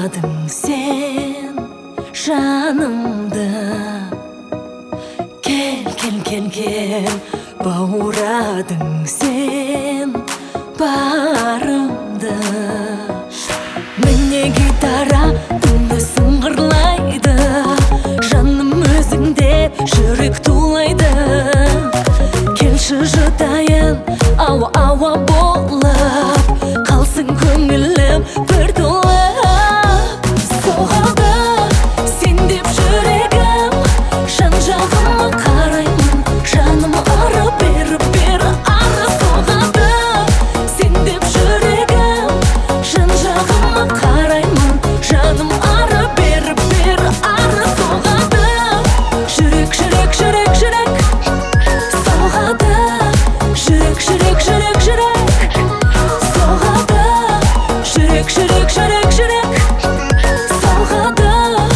Bauradın sen жанымда. Kel, kel, kel, kel, bauradın sen barımda. Mіне гитара үнді сыңғырлайды, жаным өзіңде жүрек тулайды. Келші жұтайын ауа болып, қалсын көңілім бір толып. Соғады сен деп жүрегім, жан-жағыма қараймын, жаным ары бері ары. Соғады сен деп жүрегім, жан-жағыма қараймын, жаным ары бері ары. Соғады жүрек, жүрек, жүрек, жүрек. Соғады жүрек, жүрек, жүрек, жүрек. Соғады жүрек, жүрек, жүрек, жүрек. Соғады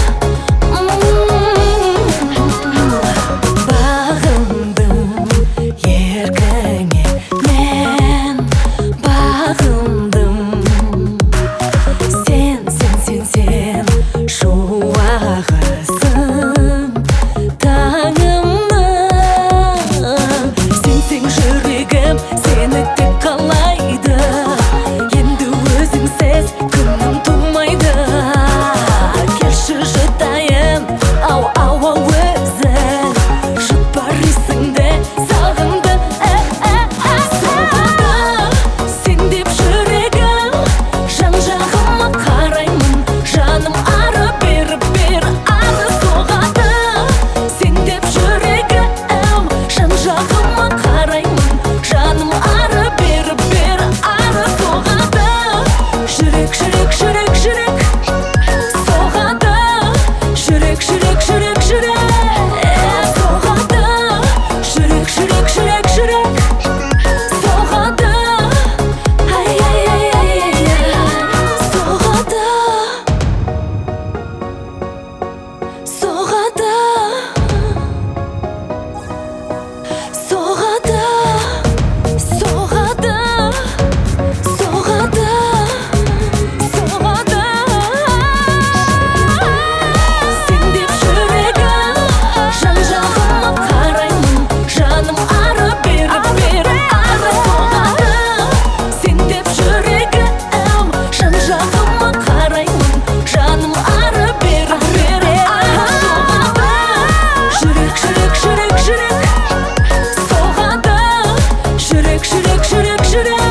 бағындым еркіңе, мен бағындым. Сен шуағысың таңымның. Сенсең жүрегім сені тек қалайды, енді өзіңсіз күнім тумайды. Келші жұтайын ауа өзің, жұтпар есіңді сағынды. Соғады сен деп жүрегім, жан-жағыма қараймын, жаным ары бері ары. Соғады сен деп жүрегім, жан-жағыма қараймын, жаным ары бері ары. Соғады жүрек, жүрек, жүрек, жүрек. Соғады жүрек, жүрек, жүрек, жүрек. Соғады жүрек, жүрек, жүрек, жүрек. Соғады ай, ай, ай, ай, ай. Соғады соғады соғады соғады соғады соғады. Сен деп жүрегім, жан-жағыма қараймын, жаным ары бері ары. Соғады сен деп жүрегім, жан-жағыма қараймын, жаным ары бері ары. Соғады жүрек, жүрек, жүрек, жүрек. Соғады жүрек, жүрек, жүрек, жүрек.